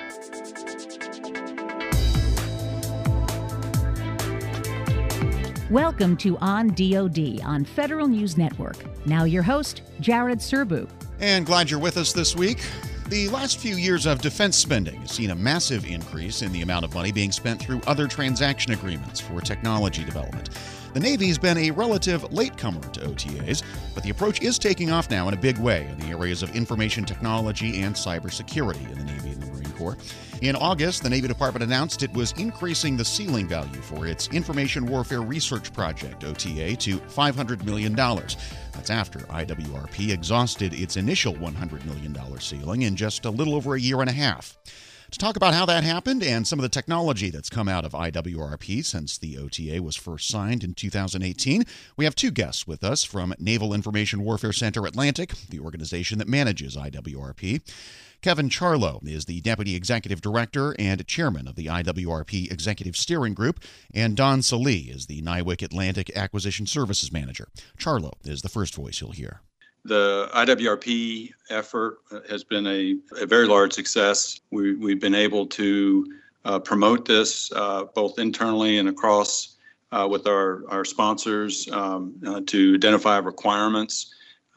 Welcome to On DoD on Federal News Network. Now your host, Jared Serbu. And glad you're with us this week. The last few years of defense spending has seen a massive increase in the amount of money being spent through other transaction agreements for technology development. The Navy's been a relative latecomer to OTAs, but the approach is taking off now in a big way in the areas of information technology and cybersecurity in the Navy and the Marine Corps. In August, the Navy Department announced it was increasing the ceiling value for its Information Warfare Research Project, OTA, to $500 million. That's after IWRP exhausted its initial $100 million ceiling in just a little over a year and a half. To talk about how that happened and some of the technology that's come out of IWRP since the OTA was first signed in 2018, we have two guests with us from Naval Information Warfare Center Atlantic, the organization that manages IWRP. Kevin Charlo is the Deputy Executive Director and Chairman of the IWRP Executive Steering Group, and Don Salee is the NIWC Atlantic Acquisition Services Manager. Charlo is the first voice you'll hear. The IWRP effort has been a very large success. We've been able to promote this both internally and across with our sponsors to identify requirements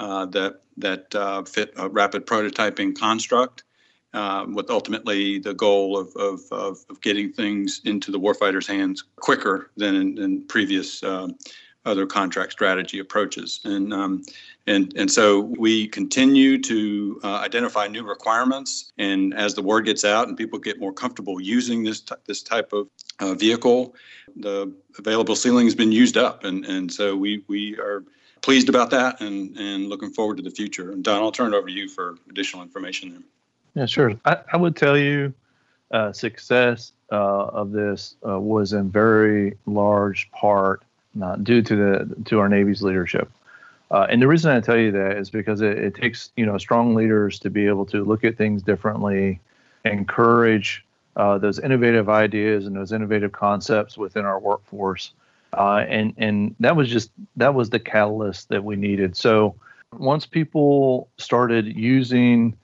that fit a rapid prototyping construct, with ultimately the goal of getting things into the warfighter's hands quicker than in previous other contract strategy approaches. And so we continue to identify new requirements. And as the word gets out and people get more comfortable using this type of vehicle, the available ceiling has been used up. And so we are pleased about that and looking forward to the future. And Don, I'll turn it over to you for additional information there. Yeah, sure. I would tell you success of this was in very large part due to our Navy's leadership. And the reason I tell you that is because it takes, strong leaders to be able to look at things differently, encourage those innovative ideas and those innovative concepts within our workforce. And that was the catalyst that we needed. So once people started using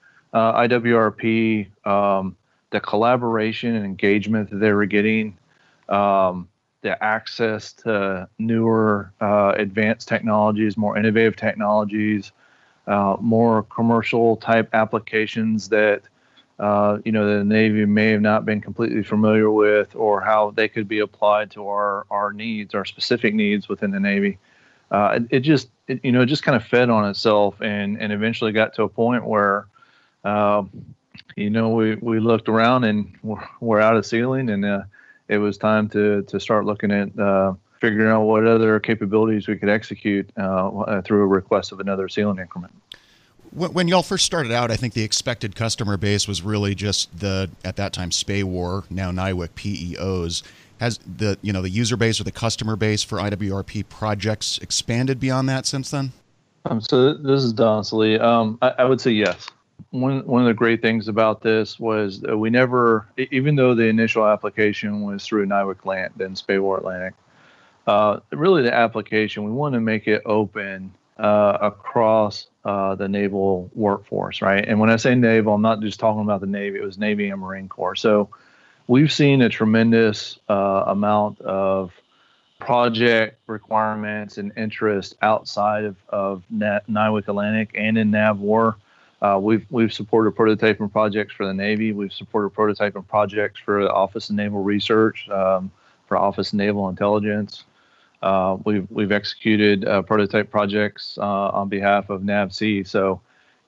IWRP, the collaboration and engagement that they were getting, the access to newer advanced technologies, more innovative technologies, more commercial type applications that the Navy may have not been completely familiar with, or how they could be applied to our needs, our specific needs within the Navy. It just kind of fed on itself and eventually got to a point where we looked around and we're out of ceiling, and it was time to start looking at figuring out what other capabilities we could execute through a request of another ceiling increment. When y'all first started out, I think the expected customer base was really just at that time, SPAWAR, now NIWC PEOs. Has the user base or the customer base for IWRP projects expanded beyond that since then? So this is Don Salee. I would say yes. One of the great things about this was that we never, even though the initial application was through NIWC Atlantic, then SPAWAR Atlantic, really the application, we want to make it open across the naval workforce, right? And when I say naval, I'm not just talking about the Navy, it was Navy and Marine Corps. So we've seen a tremendous amount of project requirements and interest outside of NIWC Atlantic and in NAVWAR. We've supported prototyping projects for the Navy. We've supported prototyping projects for the Office of Naval Research, for Office of Naval Intelligence. We've executed prototype projects on behalf of NAVSEA. So,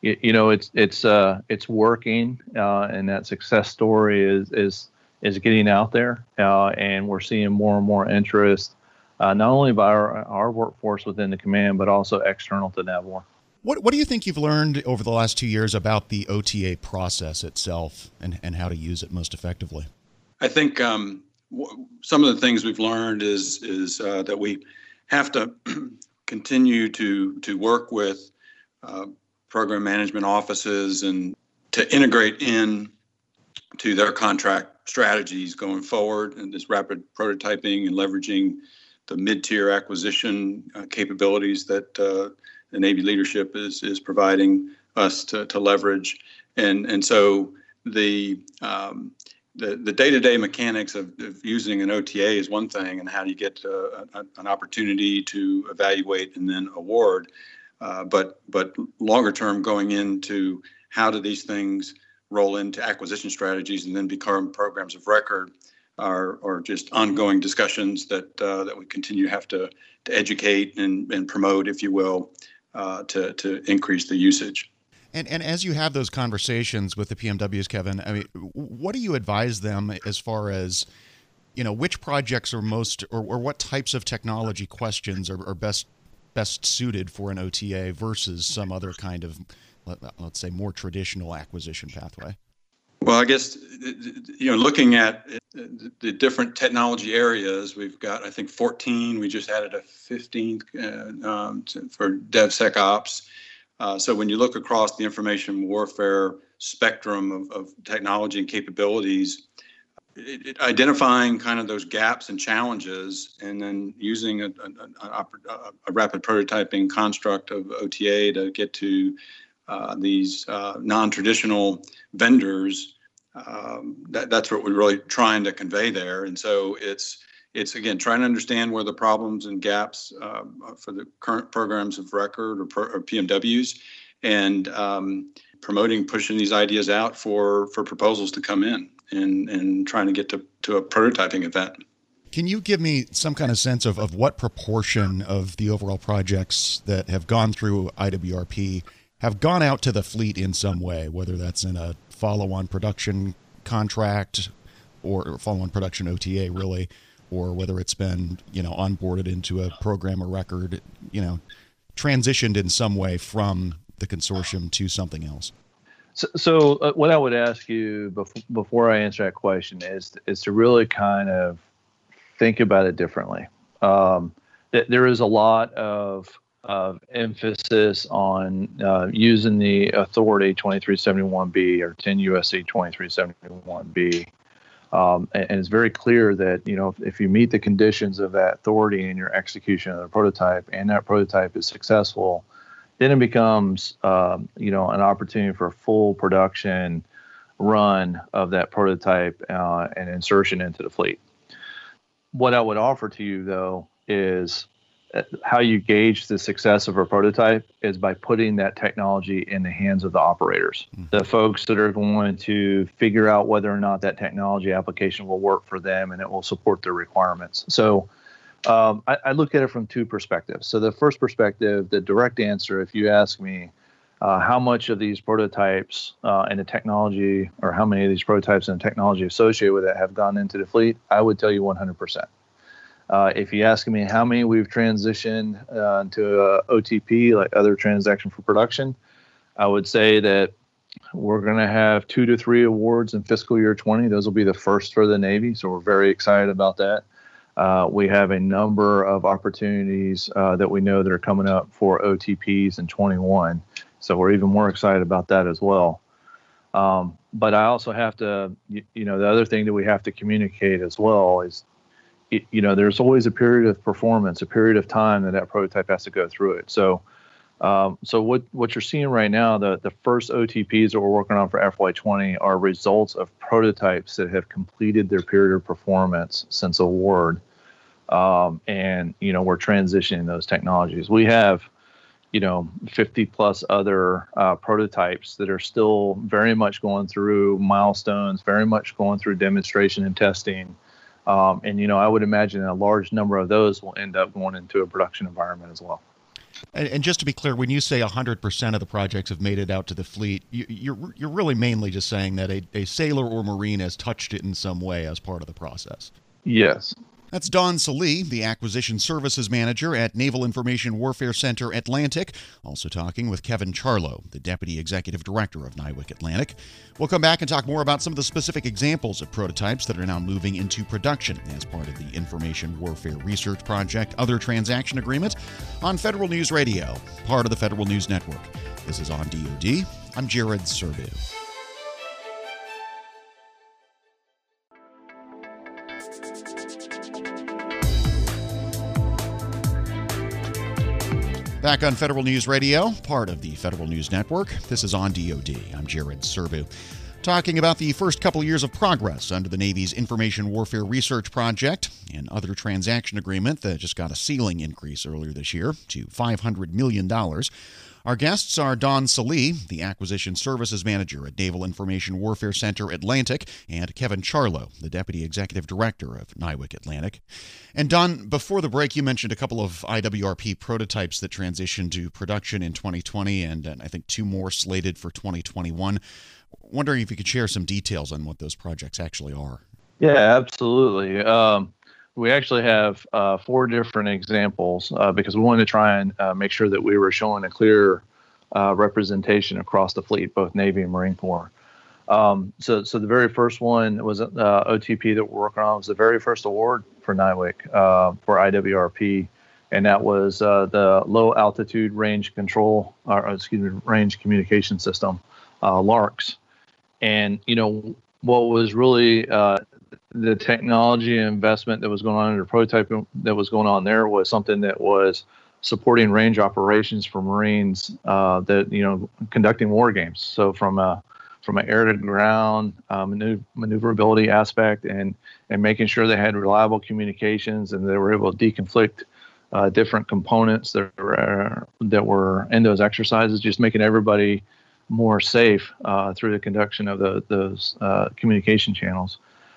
it's working, and that success story is getting out there, and we're seeing more and more interest, not only by our workforce within the command, but also external to NAVWAR. What do you think you've learned over the last 2 years about the OTA process itself and how to use it most effectively? I think some of the things we've learned is that we have to continue to work with program management offices and to integrate in to their contract strategies going forward, and this rapid prototyping and leveraging the mid-tier acquisition capabilities that the Navy leadership is providing us to leverage. And so the day-to-day mechanics of using an OTA is one thing, and how do you get an opportunity to evaluate and then award. But longer term, going into how do these things roll into acquisition strategies and then become programs of record are just ongoing discussions that we continue to have to educate and promote, if you will, to increase the usage. And as you have those conversations with the PMWs, Kevin, I mean, what do you advise them as far as, which projects are most, or what types of technology questions are best suited for an OTA versus some other kind of, let's say, more traditional acquisition pathway? Well, I guess, looking at the different technology areas, we've got, I think, 14. We just added a 15th for DevSecOps. So when you look across the information warfare spectrum of technology and capabilities, identifying kind of those gaps and challenges, and then using a rapid prototyping construct of OTA to get to these non-traditional vendors, that's what we're really trying to convey there. And so it's again, trying to understand where the problems and gaps for the current programs of record or PMWs, and pushing these ideas out for proposals to come in, and trying to get to a prototyping event. Can you give me some kind of sense of what proportion of the overall projects that have gone through IWRP have gone out to the fleet in some way, whether that's in a follow-on production contract or follow-on production OTA, really, or whether it's been, onboarded into a program of record, transitioned in some way from the consortium to something else? So what I would ask you before I answer that question is to really kind of think about it differently. There is a lot of emphasis on using the authority 2371B or 10 U.S.C. 2371B. And it's very clear that, if you meet the conditions of that authority in your execution of the prototype, and that prototype is successful, then it becomes, an opportunity for a full production run of that prototype and insertion into the fleet. What I would offer to you, though, is how you gauge the success of a prototype is by putting that technology in the hands of the operators, the folks that are going to figure out whether or not that technology application will work for them and it will support their requirements. So I look at it from two perspectives. So the first perspective, the direct answer, if you ask me how much of these prototypes and the technology, or how many of these prototypes and the technology associated with it have gone into the fleet, I would tell you 100%. If you ask me how many we've transitioned to OTP, like other transaction for production, I would say that we're going to have 2 to 3 awards in fiscal year 20. Those will be the first for the Navy, so we're very excited about that. We have a number of opportunities that we know that are coming up for OTPs in 21, so we're even more excited about that as well. But I also have to, the other thing that we have to communicate as well is, there's always a period of performance, a period of time that prototype has to go through it. So what you're seeing right now, the first OTPs that we're working on for FY20 are results of prototypes that have completed their period of performance since award. And we're transitioning those technologies. We have, 50 plus other prototypes that are still very much going through milestones, very much going through demonstration and testing. And I would imagine a large number of those will end up going into a production environment as well. And just to be clear, when you say 100% of the projects have made it out to the fleet, you're really mainly just saying that a sailor or Marine has touched it in some way as part of the process. Yes. That's Don Salee, the Acquisition Services Manager at Naval Information Warfare Center Atlantic, also talking with Kevin Charlo, the Deputy Executive Director of NIWC Atlantic. We'll come back and talk more about some of the specific examples of prototypes that are now moving into production as part of the Information Warfare Research Project Other Transaction Agreement on Federal News Radio, part of the Federal News Network. This is On DoD. I'm Jared Serbu. Back on Federal News Radio, part of the Federal News Network. This is On DoD. I'm Jared Serbu. talking about the first couple years of progress under the Navy's Information Warfare Research Project and other transaction agreement that just got a ceiling increase earlier this year to $500 million. Our guests are Don Salee, the Acquisition Services Manager at Naval Information Warfare Center Atlantic, and Kevin Charlo, the Deputy Executive Director of NIWC Atlantic. And Don, before the break, you mentioned a couple of IWRP prototypes that transitioned to production in 2020, and I think 2 more slated for 2021. Wondering if you could share some details on what those projects actually are. Yeah, absolutely. We actually have 4 different examples because we wanted to try and make sure that we were showing a clear representation across the fleet, both Navy and Marine Corps. So the very first one was OTP that we're working on. It was the very first award for NIWC for IWRP, and that was the Low Altitude Range Control, Range Communication System, LARCS. And what was really the technology investment that was going on in the prototype that was going on there was something that was supporting range operations for Marines that conducting war games. So from an air to ground maneuverability aspect and making sure they had reliable communications and they were able to deconflict different components that were in those exercises, just making everybody more safe through the conduction of those communication channels.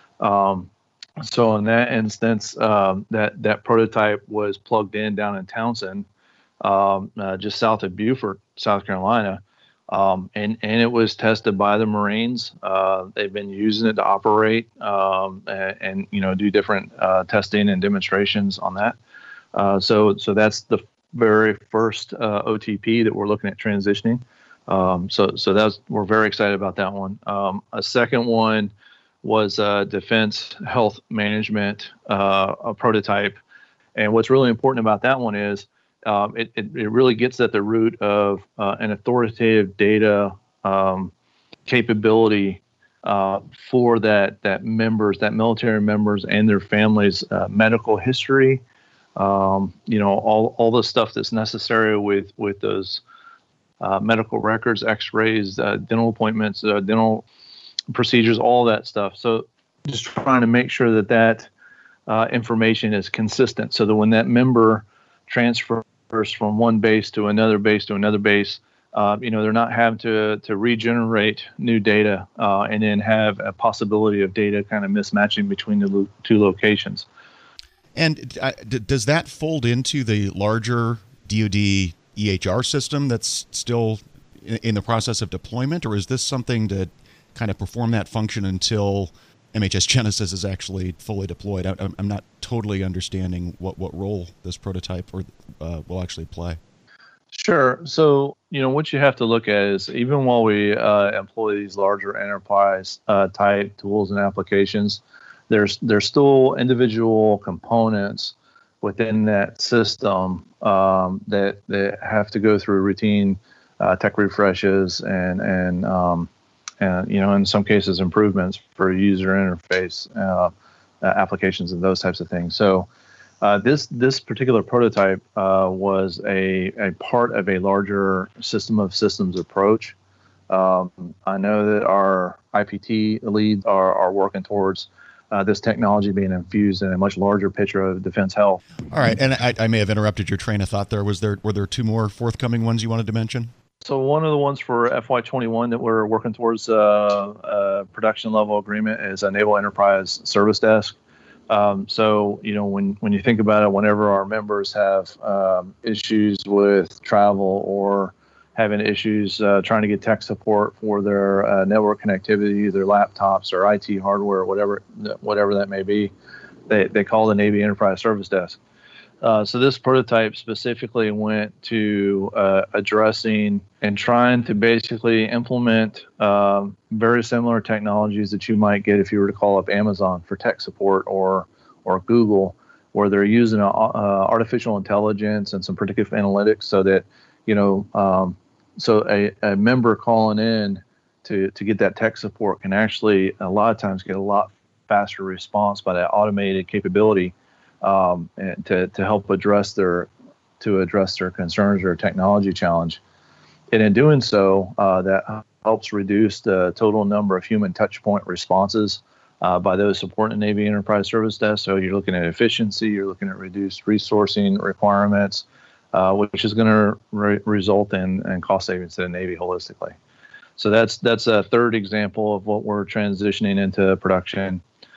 So in that instance, that prototype was plugged in down in Townsend, just south of Beaufort, South Carolina, and it was tested by the Marines. They've been using it to operate and do different testing and demonstrations on that. So that's the very first OTP that we're looking at transitioning. So we're very excited about that one. A second one was Defense Health Management, a prototype. And what's really important about that one is it really gets at the root of an authoritative data capability for that military members and their families' medical history, all the stuff that's necessary with those medical records, x-rays, dental appointments, dental procedures, all that stuff. So just trying to make sure that information is consistent so that when that member transfers from one base to another base to another base, they're not having to regenerate new data and then have a possibility of data kind of mismatching between the 2 locations. And does that fold into the larger DoD EHR system that's still in the process of deployment, or is this something to kind of perform that function until MHS Genesis is actually fully deployed? I'm not totally understanding what role this prototype will actually play. Sure. So, what you have to look at is even while we employ these larger enterprise type tools and applications, there's still individual components within that system that have to go through routine tech refreshes and in some cases improvements for user interface applications and those types of things. So this particular prototype was a part of a larger system of systems approach. I know that our IPT leads are working towards this technology being infused in a much larger picture of defense health. All right, and I may have interrupted your train of thought there. Were there 2 more forthcoming ones you wanted to mention? So one of the ones for FY21 that we're working towards a production level agreement is a Naval Enterprise Service Desk. So when you think about it, whenever our members have issues with travel or having issues trying to get tech support for their network connectivity, their laptops or IT hardware, whatever that may be, they call the Navy Enterprise Service Desk. So this prototype specifically went to addressing and trying to basically implement very similar technologies that you might get if you were to call up Amazon for tech support or Google, where they're using artificial intelligence and some predictive analytics so that so a member calling in to get that tech support can actually a lot of times get a lot faster response by that automated capability. And to help address their concerns or technology challenge. And in doing so, that helps reduce the total number of human touchpoint responses by those supporting the Navy Enterprise Service Desk. So you're looking at efficiency, you're looking at reduced resourcing requirements, which is going to result in cost savings to the Navy holistically. So that's a third example of what we're transitioning into production.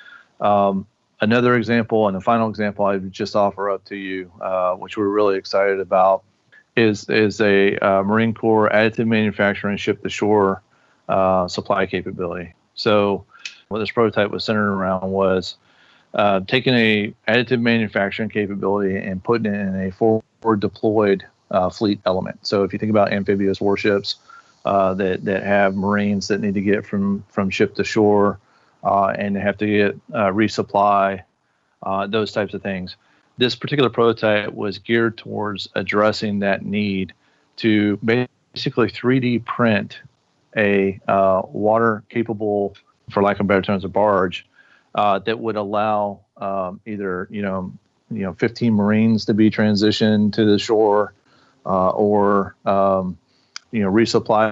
Another example, and the final example I would just offer up to you, which we're really excited about, is a Marine Corps additive manufacturing ship-to-shore supply capability. So what this prototype was centered around was taking a additive manufacturing capability and putting it in a forward deployed fleet element. So if you think about amphibious warships that have Marines that need to get from ship to shore and they have to get resupply, those types of things. This particular prototype was geared towards addressing that need to basically 3D print a water capable, for lack of better terms, a barge that would allow either 15 Marines to be transitioned to the shore or resupply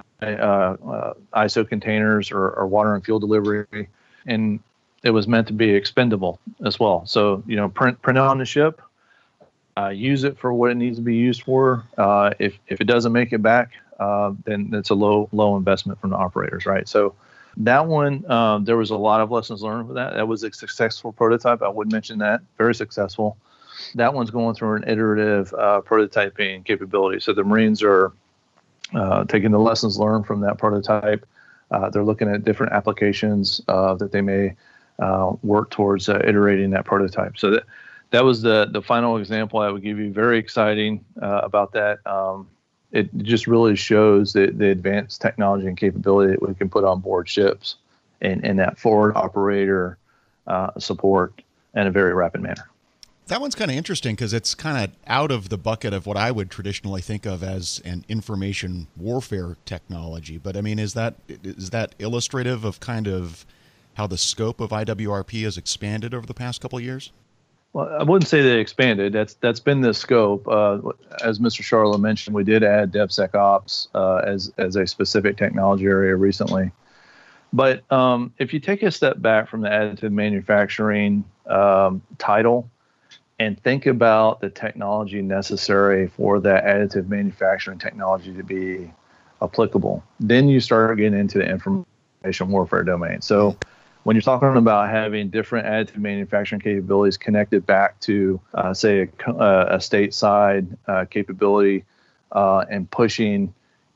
ISO containers or water and fuel delivery, and it was meant to be expendable as well. So print it on the ship, use it for what it needs to be used for. If it doesn't make it back, then it's a low investment from the operators, right? So that one, there was a lot of lessons learned with that. That was a successful prototype. I would mention that, very successful. That one's going through an iterative prototyping capability. So the Marines are taking the lessons learned from that prototype. They're looking at different applications that they may work towards iterating that prototype. So that was the final example I would give you. Very exciting about that. It just really shows the advanced technology and capability that we can put on board ships and that forward operator support in a very rapid manner. That one's kind of interesting because it's kind of out of the bucket of what I would traditionally think of as an information warfare technology. But I mean, is that illustrative of kind of how the scope of IWRP has expanded over the past couple of years? Well, I wouldn't say they expanded. That's been the scope. As Mr. Charlo mentioned, we did add DevSecOps as a specific technology area recently. But if you take a step back from the additive manufacturing title and think about the technology necessary for that additive manufacturing technology to be applicable, then you start getting into the information warfare domain. So when you're talking about having different additive manufacturing capabilities connected back to, say, a stateside capability and pushing,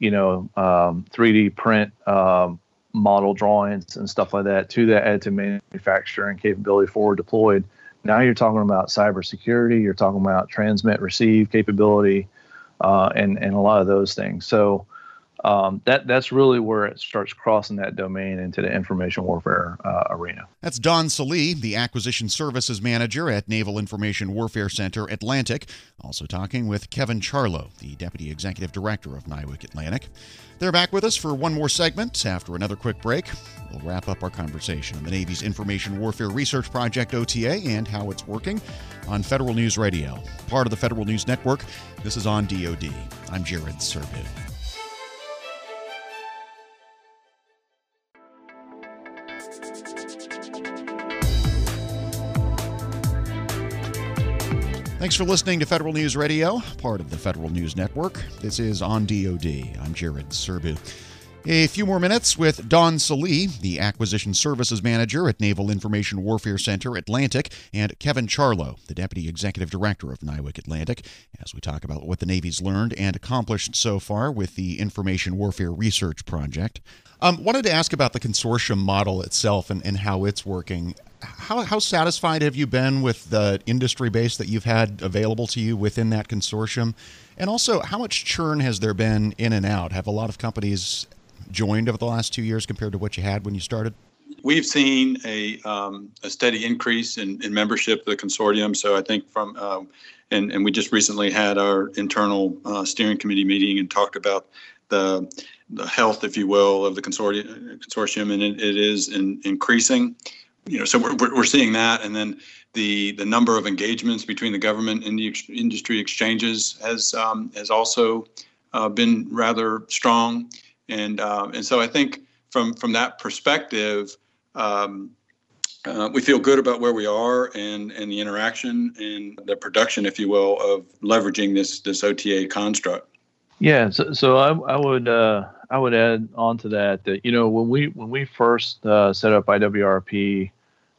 3D print model drawings and stuff like that to that additive manufacturing capability forward deployed, now you're talking about cybersecurity, you're talking about transmit receive capability, and a lot of those things. So that's really where it starts crossing that domain into the information warfare arena. That's Don Salee, the Acquisition Services Manager at Naval Information Warfare Center Atlantic, also talking with Kevin Charlo, the Deputy Executive Director of NIWC Atlantic. They're back with us for one more segment. After another quick break, we'll wrap up our conversation on the Navy's Information Warfare Research Project, OTA, and how it's working on Federal News Radio. Part of the Federal News Network, this is On DoD. I'm Jared Serbu. Thanks for listening to Federal News Radio, part of the Federal News Network. This is On DoD. I'm Jared Serbu. A few more minutes with Don Salee, the Acquisition Services Manager at Naval Information Warfare Center Atlantic, and Kevin Charlo, the Deputy Executive Director of NIWC Atlantic, as we talk about what the Navy's learned and accomplished so far with the Information Warfare Research Project. Wanted to ask about the consortium model itself and how it's working. How satisfied have you been with the industry base that you've had available to you within that consortium? And also, how much churn has there been in and out? Have a lot of companies joined over the last 2 years compared to what you had when you started? We've seen a steady increase in membership of the consortium. So I think and we just recently had our internal steering committee meeting and talked about the health, if you will, of the consortium, and it is increasing. So we're seeing that, and then the number of engagements between the government and the industry exchanges has also been rather strong, And so I think from that perspective, we feel good about where we are and the interaction and the production, if you will, of leveraging this OTA construct. Yeah, so I would add on to that when we first set up IWRP,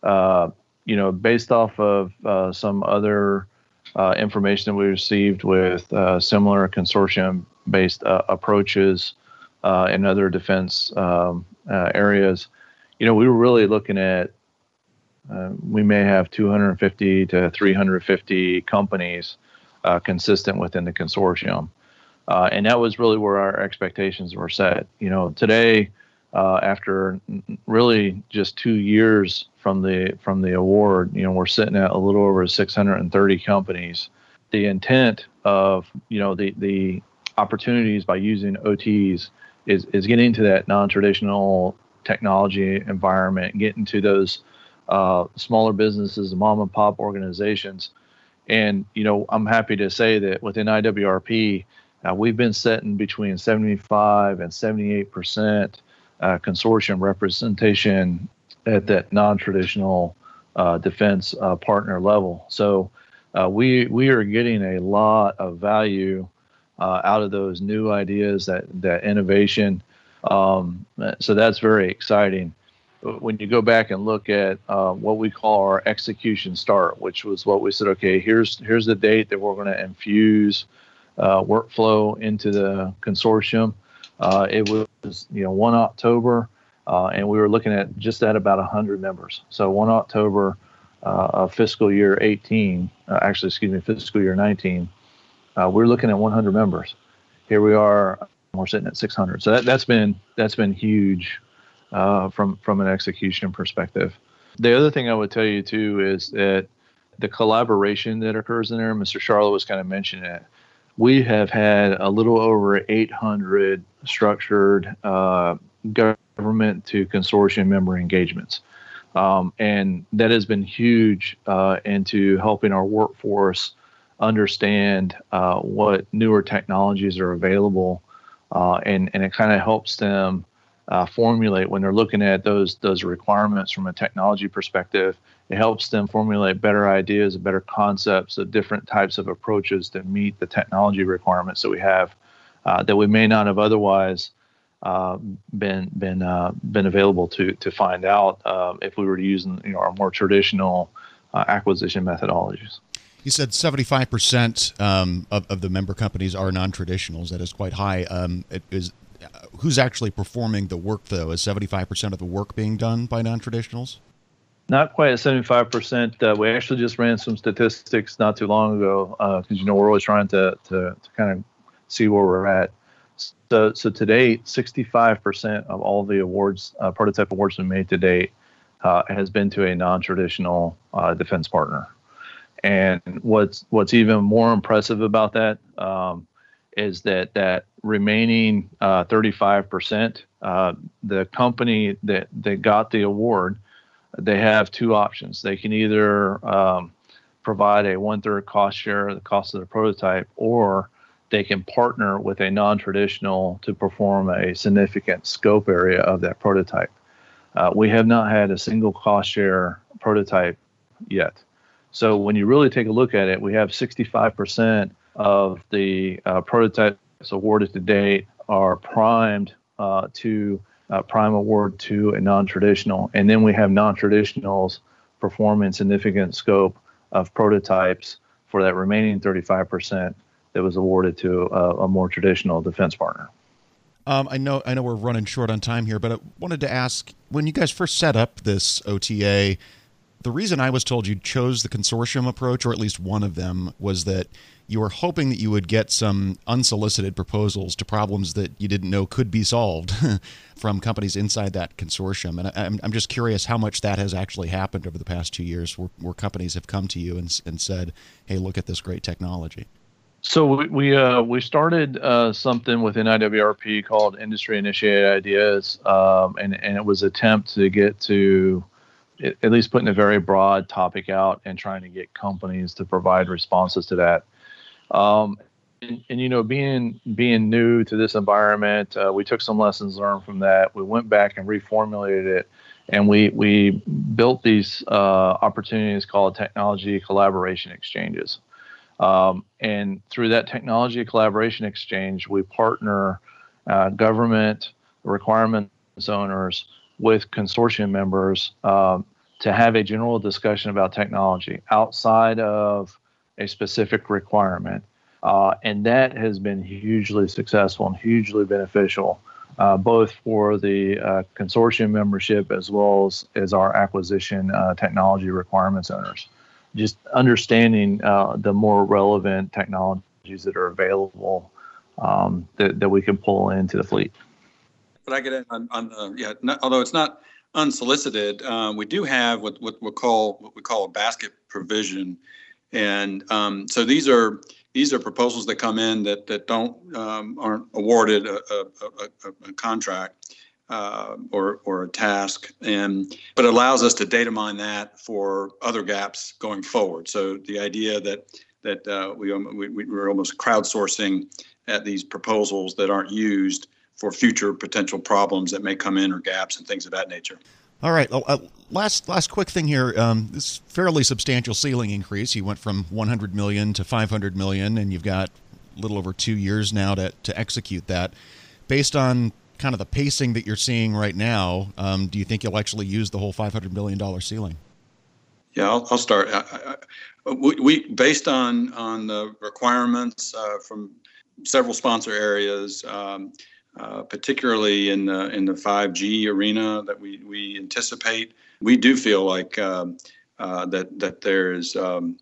based off of some other information that we received with similar consortium-based approaches in other defense areas, we were really looking at we may have 250 to 350 companies consistent within the consortium. And that was really where our expectations were set. Today, after really just 2 years from the award, we're sitting at a little over 630 companies. The intent of the opportunities by using OTs is getting to that non-traditional technology environment, getting to those smaller businesses, mom and pop organizations. And I'm happy to say that within IWRP, we've been setting between 75 and 78% consortium representation at that non-traditional defense partner level. So we are getting a lot of value out of those new ideas, that innovation. So that's very exciting. When you go back and look at what we call our execution start, which was what we said, okay, here's the date that we're going to infuse workflow into the consortium. It was 1 October, and we were looking at just at about 100 members. So 1 October of fiscal year 18, fiscal year 19, we're looking at 100 members. Here we are, we're sitting at 600. So that's been huge from an execution perspective. The other thing I would tell you too is that the collaboration that occurs in there, Mr. Charlotte was kind of mentioning it. We have had a little over 800 structured government to consortium member engagements. And that has been huge into helping our workforce understand what newer technologies are available. And it kind of helps them formulate when they're looking at those requirements from a technology perspective. It helps them formulate better ideas, better concepts of different types of approaches to meet the technology requirements that we have that we may not have otherwise been available to find out if we were using our more traditional acquisition methodologies. You said 75% of the member companies are non-traditionals. That is quite high. Who's actually performing the work, though? Is 75% of the work being done by non-traditionals? Not quite at 75%. We actually just ran some statistics not too long ago because we're always trying to kind of see where we're at. So to date, 65% of all the awards, prototype awards we made to date, has been to a non-traditional defense partner. And what's even more impressive about that is that remaining 35%, the company that got the award, they have two options. They can either provide a 1/3 cost share of the cost of the prototype, or they can partner with a non-traditional to perform a significant scope area of that prototype. We have not had a single cost share prototype yet. So when you really take a look at it, we have 65% of the prototypes awarded to date are primed to prime award to a non-traditional. And then we have non-traditionals performing significant scope of prototypes for that remaining 35% that was awarded to a more traditional defense partner. I know we're running short on time here, but I wanted to ask, when you guys first set up this OTA, the reason I was told you chose the consortium approach, or at least one of them, was that you were hoping that you would get some unsolicited proposals to problems that you didn't know could be solved from companies inside that consortium. And I'm just curious how much that has actually happened over the past 2 years, where companies have come to you and said, hey, look at this great technology. So we started something within IWRP called Industry Initiated Ideas, and it was an attempt to get to at least putting a very broad topic out and trying to get companies to provide responses to that. And being new to this environment, we took some lessons learned from that. We went back and reformulated it, and we built these opportunities called technology collaboration exchanges. And through that technology collaboration exchange, we partner government requirements owners with consortium members to have a general discussion about technology outside of a specific requirement. And that has been hugely successful and hugely beneficial, both for the consortium membership as well as our acquisition technology requirements owners. Just understanding the more relevant technologies that are available that we can pull into the fleet. But I get it although it's not unsolicited, we do have what we call a basket provision, and so these are proposals that come in that aren't awarded a contract or a task, but it allows us to data mine that for other gaps going forward. So the idea that we're almost crowdsourcing at these proposals that aren't used for future potential problems that may come in or gaps and things of that nature. All right. Last quick thing here. This fairly substantial ceiling increase. You went from $100 million to $500 million, and you've got a little over 2 years now to execute that. Based on kind of the pacing that you're seeing right now, do you think you'll actually use the whole $500 million ceiling? Yeah, I'll start. We based on the requirements from several sponsor areas, particularly in the 5G arena that we anticipate. We do feel like that there is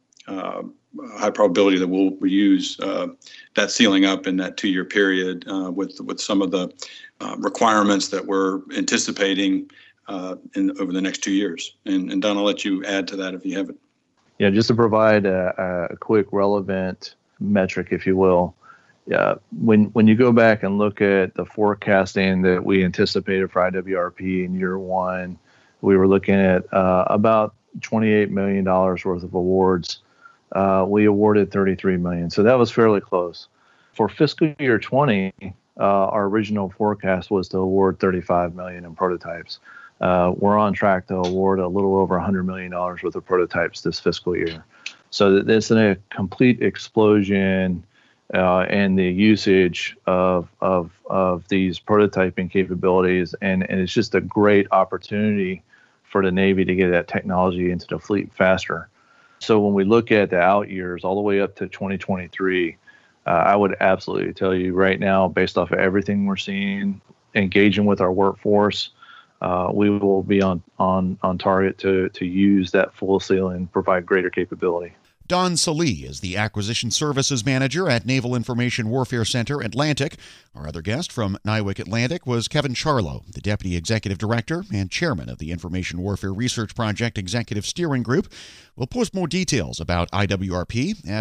high probability that we'll use that ceiling up in that 2-year period with some of the requirements that we're anticipating over the next 2 years. And Don, I'll let you add to that if you haven't. Yeah, just to provide a quick relevant metric, if you will. Yeah, when you go back and look at the forecasting that we anticipated for IWRP in year one, we were looking at about $28 million worth of awards. We awarded $33 million, so that was fairly close. For fiscal year 20, our original forecast was to award $35 million in prototypes. We're on track to award a little over $100 million worth of prototypes this fiscal year. So there's a complete explosion and the usage of these prototyping capabilities, and it's just a great opportunity for the Navy to get that technology into the fleet faster. So when we look at the out years all the way up to 2023, I would absolutely tell you right now, based off of everything we're seeing, engaging with our workforce, we will be on target to use that full ceiling, provide greater capability. Don Salee is the Acquisition Services Manager at Naval Information Warfare Center, Atlantic. Our other guest from NIWC Atlantic was Kevin Charlo, the Deputy Executive Director and Chairman of the Information Warfare Research Project Executive Steering Group. We'll post more details about IWRP at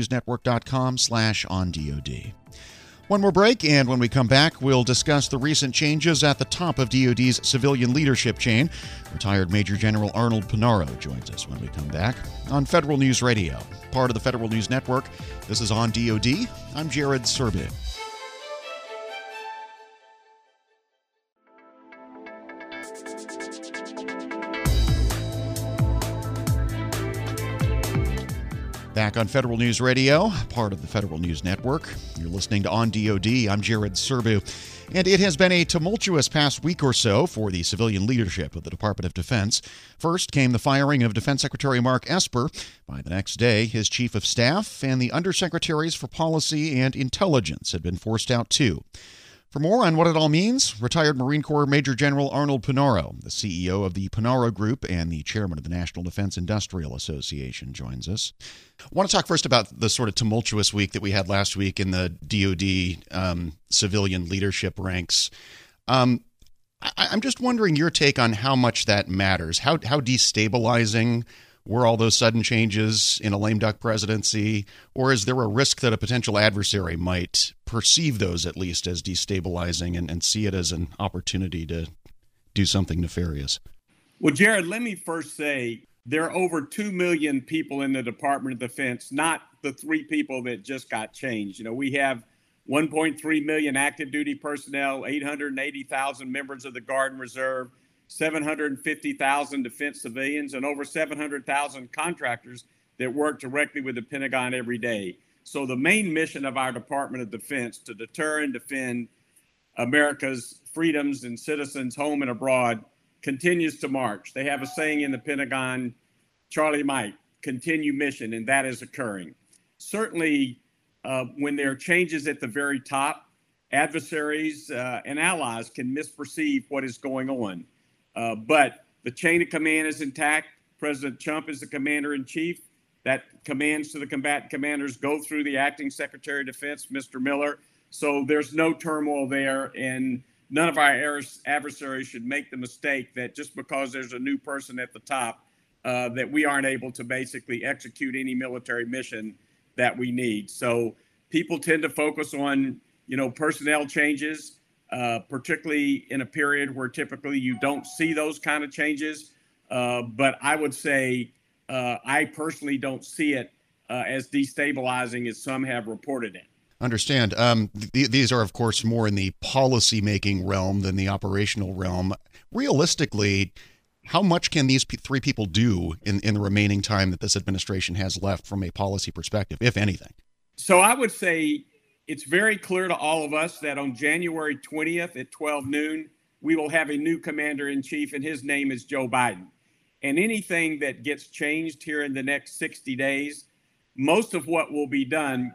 federalnewsnetwork.com/ondod. One more break, and when we come back, we'll discuss the recent changes at the top of DoD's civilian leadership chain. Retired Major General Arnold Pinaro joins us when we come back on Federal News Radio, part of the Federal News Network. This is On DoD. I'm Jared Serbu. Back on Federal News Radio, part of the Federal News Network. You're listening to On DoD. I'm Jared Serbu. And it has been a tumultuous past week or so for the civilian leadership of the Department of Defense. First came the firing of Defense Secretary Mark Esper. By the next day, his Chief of Staff and the Undersecretaries for Policy and Intelligence had been forced out too. For more on what it all means, retired Marine Corps Major General Arnold Pinaro, the CEO of the Pinaro Group and the chairman of the National Defense Industrial Association, joins us. I want to talk first about the sort of tumultuous week that we had last week in the DoD civilian leadership ranks. I'm just wondering your take on how much that matters. How destabilizing were all those sudden changes in a lame duck presidency? Or is there a risk that a potential adversary might perceive those at least as destabilizing and see it as an opportunity to do something nefarious? Well, Jared, let me first say there are over 2 million people in the Department of Defense, not the three people that just got changed. You know, we have 1.3 million active duty personnel, 880,000 members of the Guard and Reserve, 750,000 defense civilians, and over 700,000 contractors that work directly with the Pentagon every day. So the main mission of our Department of Defense to deter and defend America's freedoms and citizens home and abroad continues to march. They have a saying in the Pentagon, Charlie Mike, continue mission, and that is occurring. Certainly, when there are changes at the very top, adversaries and allies can misperceive what is going on. But the chain of command is intact. President Trump is the commander-in-chief. That commands to the combatant commanders go through the acting Secretary of Defense, Mr. Miller. So there's no turmoil there, and none of our adversaries should make the mistake that just because there's a new person at the top, that we aren't able to basically execute any military mission that we need. So people tend to focus on, you know, personnel changes, particularly in a period where typically you don't see those kind of changes. But I would say I personally don't see it as destabilizing as some have reported it. Understand. These are, of course, more in the policy-making realm than the operational realm. Realistically, how much can these three people do in the remaining time that this administration has left from a policy perspective, if anything? So I would say it's very clear to all of us that on January 20th at 12 noon, we will have a new commander-in-chief, and his name is Joe Biden. And anything that gets changed here in the next 60 days, most of what will be done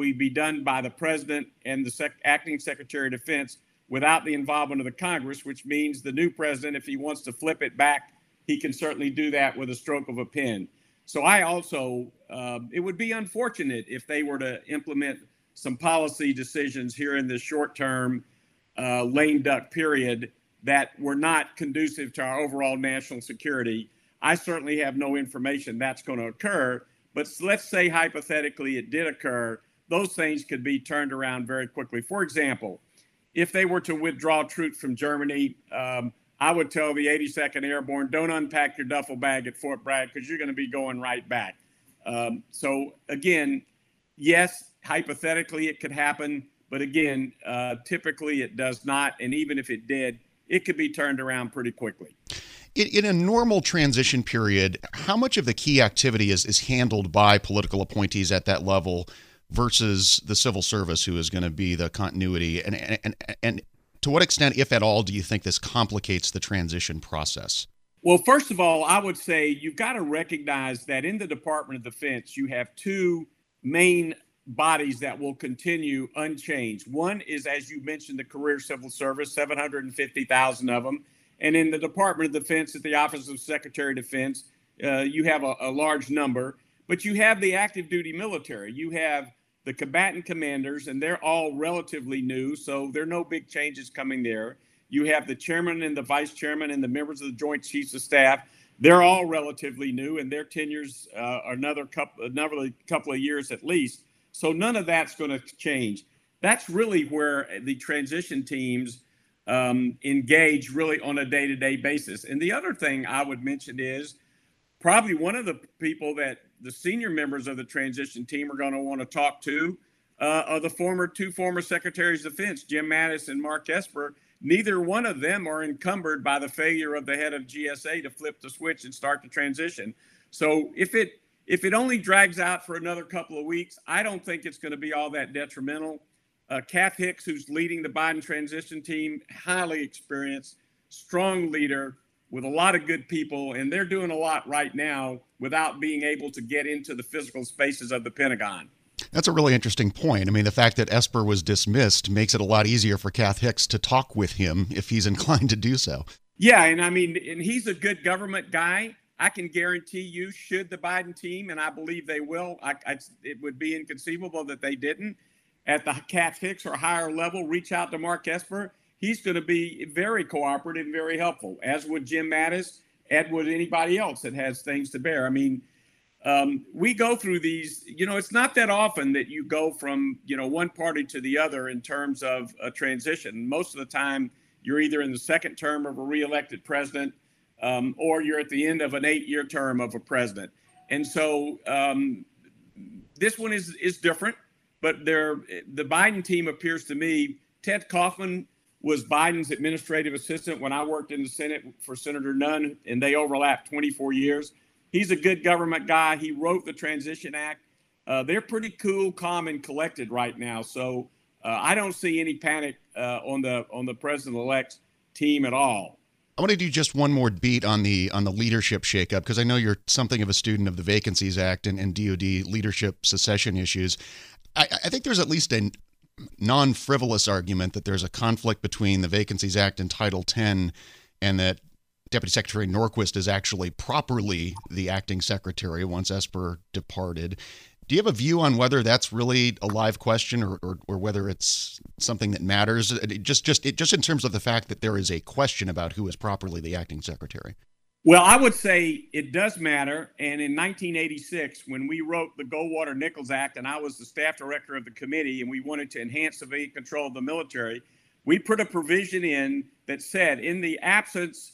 by the president and the acting Secretary of Defense without the involvement of the Congress, which means the new president, if he wants to flip it back, he can certainly do that with a stroke of a pen. So I also, it would be unfortunate if they were to implement some policy decisions here in this short-term lame duck period that were not conducive to our overall national security. I certainly have no information that's going to occur, but let's say hypothetically it did occur, those things could be turned around very quickly. For example, if they were to withdraw troops from Germany, I would tell the 82nd Airborne, don't unpack your duffel bag at Fort Bragg because you're going to be going right back. So again, yes, hypothetically it could happen, but again, typically it does not. And even if it did, it could be turned around pretty quickly. In a normal transition period, how much of the key activity is handled by political appointees at that level versus the civil service, who is going to be the continuity? And to what extent, if at all, do you think this complicates the transition process? Well, first of all, I would say you've got to recognize that in the Department of Defense, you have two main bodies that will continue unchanged. One is, as you mentioned, the career civil service, 750,000 of them. And in the Department of Defense, at the Office of Secretary of Defense, you have a large number. But you have the active duty military. You have the combatant commanders, and they're all relatively new, so there are no big changes coming there. You have the chairman and the vice chairman and the members of the Joint Chiefs of Staff. They're all relatively new, and their tenures are another couple of years at least. So none of that's going to change. That's really where the transition teams engage really on a day-to-day basis. And the other thing I would mention is probably one of the people that the senior members of the transition team are going to want to talk to are the two former secretaries of defense, Jim Mattis and Mark Esper. Neither one of them are encumbered by the failure of the head of GSA to flip the switch and start the transition. So if it only drags out for another couple of weeks, I don't think it's going to be all that detrimental. Kath Hicks, who's leading the Biden transition team, highly experienced, strong leader with a lot of good people, and they're doing a lot right now without being able to get into the physical spaces of the Pentagon. That's a really interesting point. I mean, the fact that Esper was dismissed makes it a lot easier for Kath Hicks to talk with him if he's inclined to do so. Yeah, and I mean, and he's a good government guy. I can guarantee you, should the Biden team, and I believe they will, it would be inconceivable that they didn't, at the Kath Hicks or higher level, reach out to Mark Esper. He's going to be very cooperative and very helpful, as would Jim Mattis, as would anybody else that has things to bear. I mean, we go through these, it's not that often that you go from, one party to the other in terms of a transition. Most of the time, you're either in the second term of a reelected president or you're at the end of an 8-year term of a president. And so this one is different, but the Biden team appears to me. Ted Kaufman was Biden's administrative assistant when I worked in the Senate for Senator Nunn, and they overlapped 24 years. He's a good government guy. He wrote the Transition Act. They're pretty cool, calm, and collected right now. So I don't see any panic on the president-elect's team at all. I want to do just one more beat on the leadership shakeup, because I know you're something of a student of the Vacancies Act and DOD leadership succession issues. I think there's at least a non-frivolous argument that there's a conflict between the Vacancies Act and Title X, and that Deputy Secretary Norquist is actually properly the acting secretary once Esper departed. Do you have a view on whether that's really a live question or whether it's something that matters? Just in terms of the fact that there is a question about who is properly the acting secretary. Well, I would say it does matter. And in 1986, when we wrote the Goldwater-Nichols Act, and I was the staff director of the committee, and we wanted to enhance civilian control of the military, we put a provision in that said, in the absence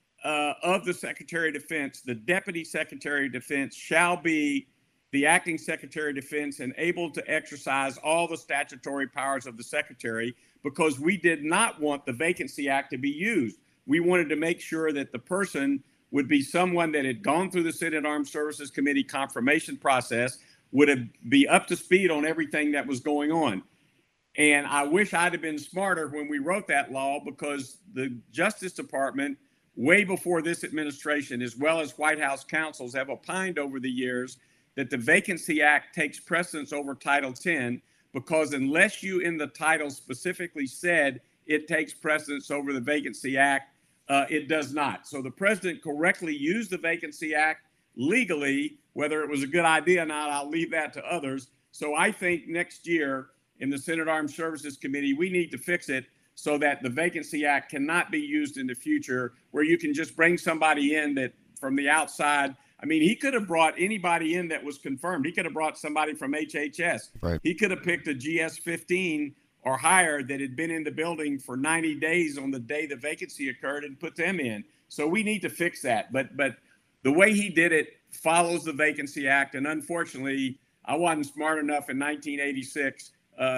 of the Secretary of Defense, the Deputy Secretary of Defense shall be the acting Secretary of Defense and able to exercise all the statutory powers of the Secretary, because we did not want the Vacancy Act to be used. We wanted to make sure that the person would be someone that had gone through the Senate Armed Services Committee confirmation process, would be up to speed on everything that was going on. And I wish I'd have been smarter when we wrote that law, because the Justice Department, way before this administration, as well as White House counsels, have opined over the years that the Vacancy Act takes precedence over Title X, because unless you in the title specifically said it takes precedence over the Vacancy Act, it does not. So the president correctly used the Vacancy Act legally. Whether it was a good idea or not, I'll leave that to others. So I think next year in the Senate Armed Services Committee, we need to fix it so that the Vacancy Act cannot be used in the future, where you can just bring somebody in that from the outside. I mean, he could have brought anybody in that was confirmed. He could have brought somebody from HHS. Right. He could have picked a GS-15 or higher that had been in the building for 90 days on the day the vacancy occurred and put them in. So we need to fix that. But the way he did it follows the Vacancy Act. And unfortunately, I wasn't smart enough in 1986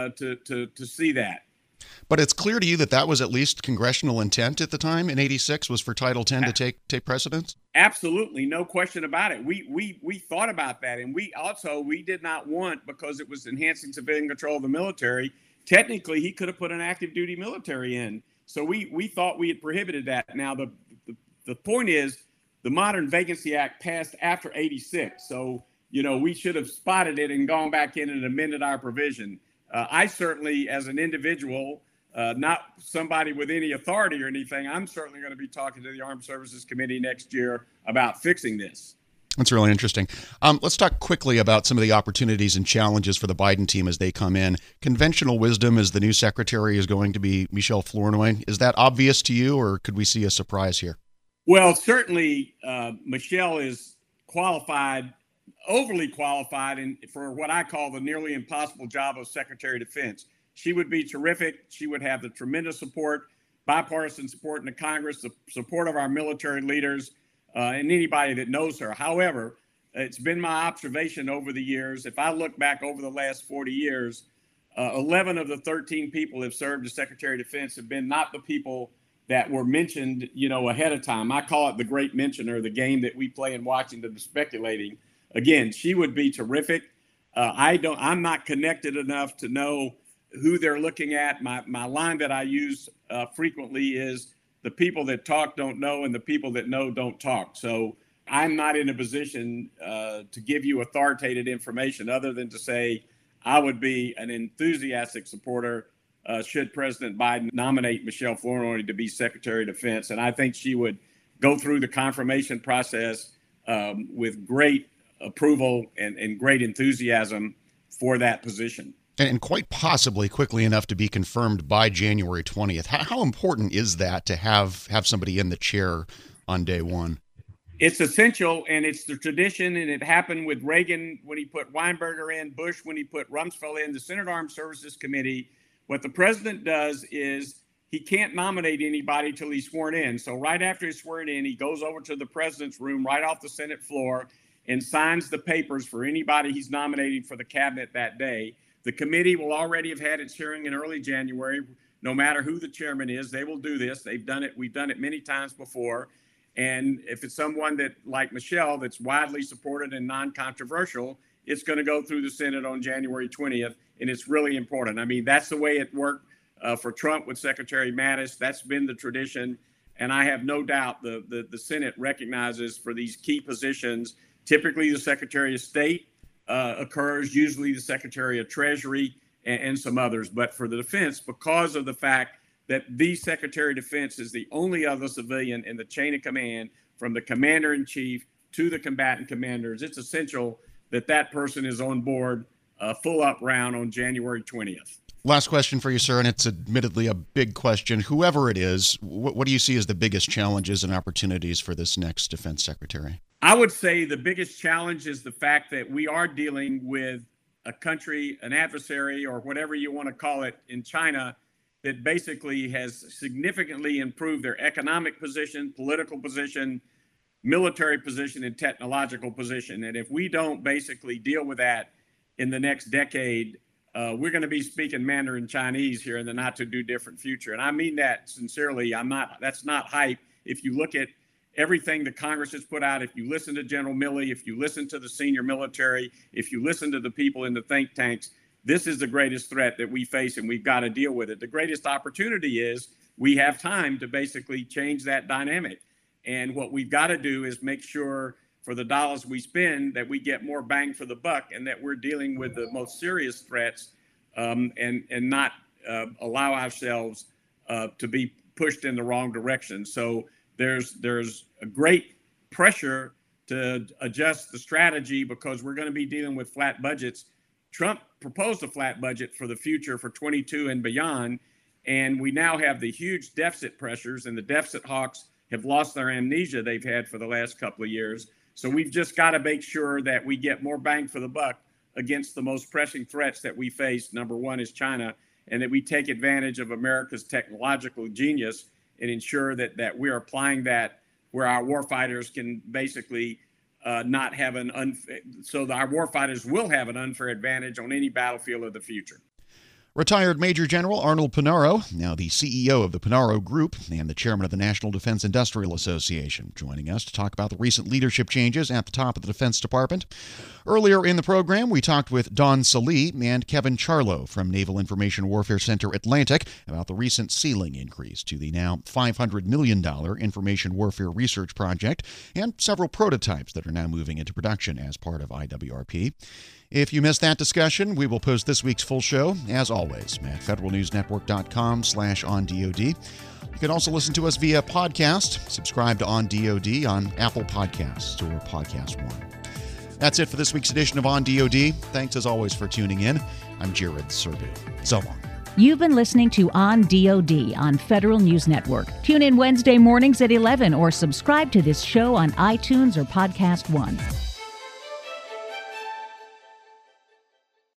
to see that. But it's clear to you that that was at least congressional intent at the time in 86, was for Title X to take precedence? Absolutely. No question about it. We thought about that. And we did not want, because it was enhancing civilian control of the military, technically he could have put an active duty military in. So we thought we had prohibited that. Now, the point is, the modern Vacancy Act passed after 86. So, we should have spotted it and gone back in and amended our provision. I certainly, as an individual, not somebody with any authority or anything, I'm certainly going to be talking to the Armed Services Committee next year about fixing this. That's really interesting. Let's talk quickly about some of the opportunities and challenges for the Biden team as they come in. Conventional wisdom is the new secretary is going to be Michelle Flournoy. Is that obvious to you, or could we see a surprise here? Well, certainly Michelle is qualified, overly qualified, for what I call the nearly impossible job of Secretary of Defense. She would be terrific. She would have the tremendous support, bipartisan support in the Congress, the support of our military leaders, and anybody that knows her. However, it's been my observation over the years, if I look back over the last 40 years, 11 of the 13 people who have served as Secretary of Defense have been not the people that were mentioned, ahead of time. I call it the great mentioner, the game that we play in Washington, the speculating. Again, she would be terrific. I'm not connected enough to know who they're looking at. My line that I use frequently is, the people that talk don't know, and the people that know don't talk. So I'm not in a position to give you authoritative information other than to say I would be an enthusiastic supporter should President Biden nominate Michelle Flournoy to be Secretary of Defense. And I think she would go through the confirmation process with great approval and great enthusiasm for that position. And quite possibly quickly enough to be confirmed by January 20th. How important is that to have somebody in the chair on day one? It's essential, and it's the tradition, and it happened with Reagan when he put Weinberger in, Bush when he put Rumsfeld in, the Senate Armed Services Committee. What the president does is he can't nominate anybody till he's sworn in. So right after he's sworn in, he goes over to the president's room right off the Senate floor, and signs the papers for anybody he's nominating for the cabinet that day. The committee will already have had its hearing in early January. No matter who the chairman is, they will do this. They've done it. We've done it many times before. And if it's someone that, like Michelle, that's widely supported and non-controversial, it's going to go through the Senate on January 20th. And it's really important. I mean, that's the way it worked for Trump with Secretary Mattis. That's been the tradition. And I have no doubt the Senate recognizes for these key positions, typically the Secretary of State occurs, usually the Secretary of Treasury and some others. But for the defense, because of the fact that the Secretary of Defense is the only other civilian in the chain of command from the commander-in-chief to the combatant commanders, it's essential that that person is on board full up round on January 20th. Last question for you, sir, and it's admittedly a big question. Whoever it is, what do you see as the biggest challenges and opportunities for this next defense secretary? I would say the biggest challenge is the fact that we are dealing with a country, an adversary, or whatever you want to call it, in China that basically has significantly improved their economic position, political position, military position, and technological position. And if we don't basically deal with that in the next decade, we're going to be speaking Mandarin Chinese here in the not too different future. And I mean that sincerely. That's not hype. If you look at everything the Congress has put out, if you listen to General Milley, if you listen to the senior military, if you listen to the people in the think tanks, this is the greatest threat that we face, and we've got to deal with it. The greatest opportunity is we have time to basically change that dynamic. And what we've got to do is make sure for the dollars we spend that we get more bang for the buck, and that we're dealing with the most serious threats and not allow ourselves to be pushed in the wrong direction. So there's a great pressure to adjust the strategy because we're going to be dealing with flat budgets. Trump proposed a flat budget for the future for 22 and beyond, and we now have the huge deficit pressures, and the deficit hawks have lost their amnesia they've had for the last couple of years. So we've just got to make sure that we get more bang for the buck against the most pressing threats that we face. Number one is China, and that we take advantage of America's technological genius and ensure that we're applying that where our warfighters can basically not have so that our warfighters will have an unfair advantage on any battlefield of the future. Retired Major General Arnold Punaro, now the CEO of the Punaro Group and the chairman of the National Defense Industrial Association, joining us to talk about the recent leadership changes at the top of the Defense Department. Earlier in the program, we talked with Don Salee and Kevin Charlo from Naval Information Warfare Center Atlantic about the recent ceiling increase to the now $500 million Information Warfare Research Project and several prototypes that are now moving into production as part of IWRP. If you missed that discussion, we will post this week's full show, as always, at federalnewsnetwork.com/OnDOD. You can also listen to us via podcast. Subscribe to On DOD on Apple Podcasts or Podcast One. That's it for this week's edition of On DOD. Thanks, as always, for tuning in. I'm Jared Serbu. So long. You've been listening to On DOD on Federal News Network. Tune in Wednesday mornings at 11 or subscribe to this show on iTunes or Podcast One.